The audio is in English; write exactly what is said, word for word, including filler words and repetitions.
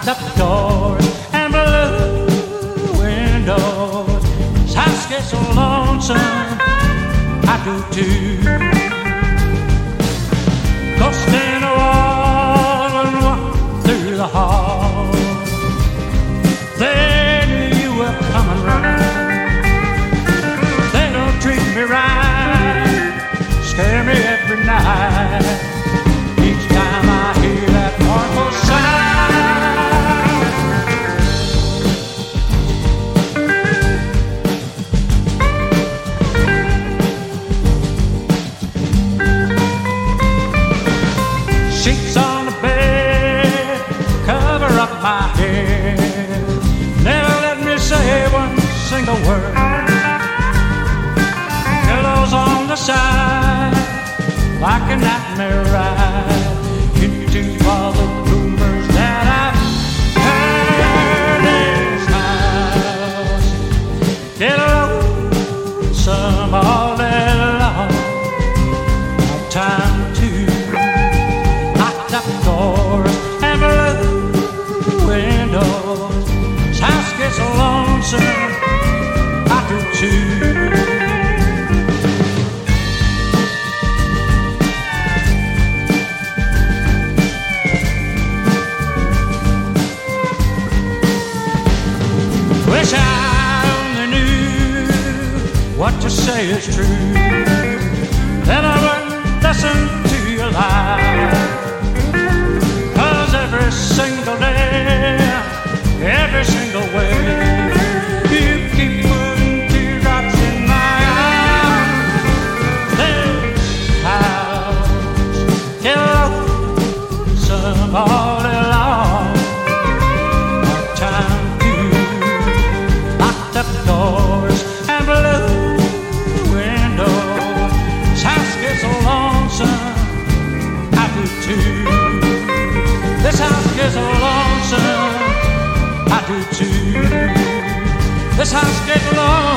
up doors and blue windows. This house gets so lonesome, I do too. Go stand a wall and walk through the hall. They knew you were coming round. They don't treat me right, scare me every night. Each time I hear that mournful sound. Sheets on the bed cover up my head, never let me say one single word. Pillows on the side like a nightmare ride into all the rumors that I've heard. This house get lonesome all day long. No time to lock up doors and blue windows. This house gets lonesome, I do too. Wish I only knew what to say is true, then I wouldn't listen to your lies. 'Cause every single day, every single way, you keep putting teardrops in my eyes. This house get lonesome all day long. No time up doors and blue windows. This house gets so lonesome, I do too. This house gets so lonesome, I do too. This house gets lonesome.